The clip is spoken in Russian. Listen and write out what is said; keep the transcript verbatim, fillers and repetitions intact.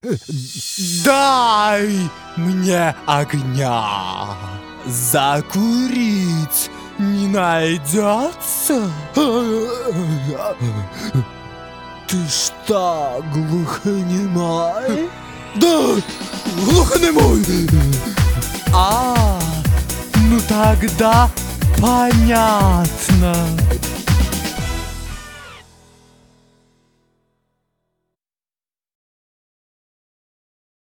Дай мне огня. Закурить не найдется? Ты что, глухонемой? Да, глухонемой. А, ну тогда понятно.